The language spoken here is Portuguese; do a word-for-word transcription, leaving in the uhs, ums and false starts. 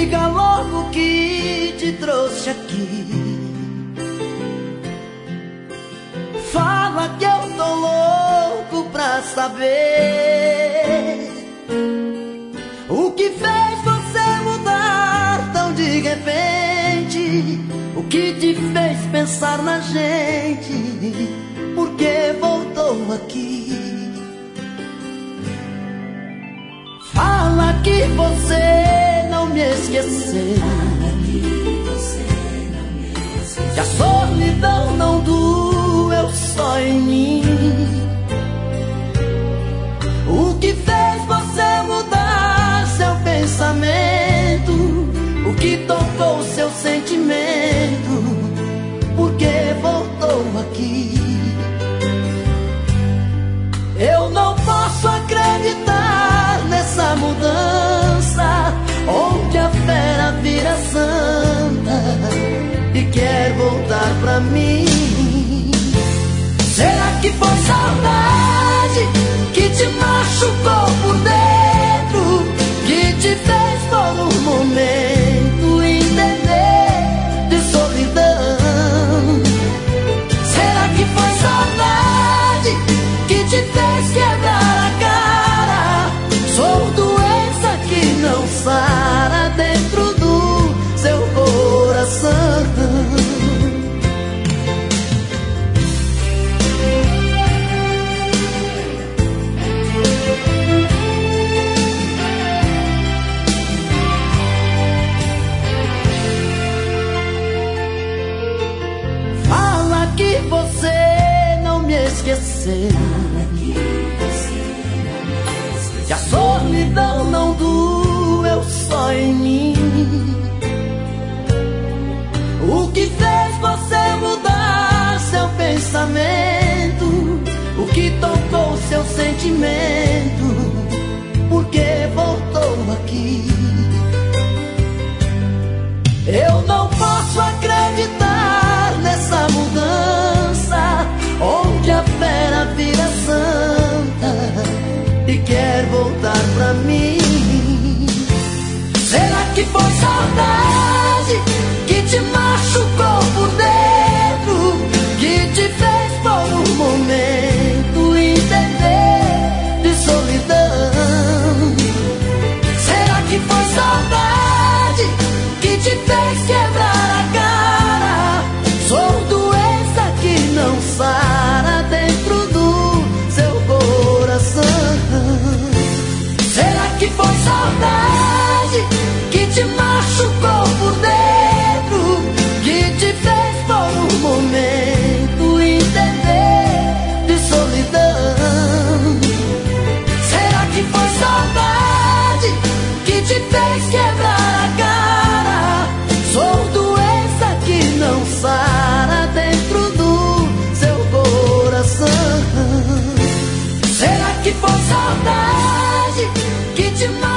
diga logo o que te trouxe aqui. Fala que eu tô louco pra saber o que fez você mudar tão de repente. O que te fez pensar na gente? Por que voltou aqui? Fala que você não me esqueceu, que a solidão não doeu só em mim. O que fez você mudar seu pensamento? O que tocou seu sentimento? Por que voltou aqui? Eu não posso acreditar nessa mudança, onde a fera vira santa e quer voltar pra mim. Será que foi saudade que te machucou por dentro, que te fez por um momento entender de solidão? Será que foi saudade que te fez quebrar a cara? Sou doença que não sara dentro do seu coração. Fala que você não me esqueceu, que a solidão não doeu só em mim. O que fez você mudar seu pensamento? O que tocou seu sentimento? Por que voltou aqui? Eu não posso acreditar nessa mudança, onde a fera vira santa e quer voltar pra mim. Será que foi saudade que te machucou por dentro, que te fez por um momento entender de solidão? Será que foi saudade que te fez quebrar a cara? Sou doença que não sara dentro do seu coração. Será que foi saudade que te machucou por dentro, que te fez por um momento entender de solidão? Será que foi saudade que te fez quebrar a cara? Sou doença que não sara dentro do seu coração. Será que foi saudade que te machucou?